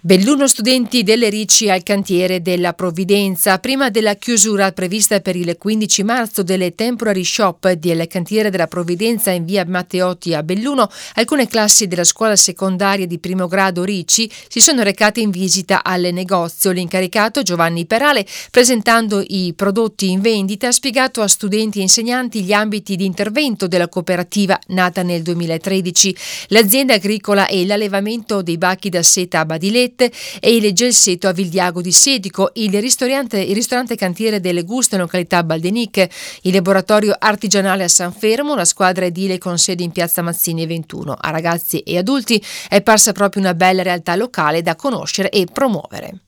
Belluno studenti delle Ricci al cantiere della Provvidenza. Prima della chiusura prevista per il 15 marzo delle temporary shop del cantiere della Provvidenza in via Matteotti a Belluno, alcune classi della scuola secondaria di primo grado Ricci si sono recate in visita al negozio. L'incaricato Giovanni Perale, presentando i prodotti in vendita, ha spiegato a studenti e insegnanti gli ambiti di intervento della cooperativa nata nel 2013, l'azienda agricola e l'allevamento dei bacchi da seta a Badilette e il gelseto a Vigliago di Sedico, il ristorante cantiere delle Guste in località Baldenic, il laboratorio artigianale a San Fermo, la squadra edile con sede in piazza Mazzini 21. A ragazzi e adulti è parsa proprio una bella realtà locale da conoscere e promuovere.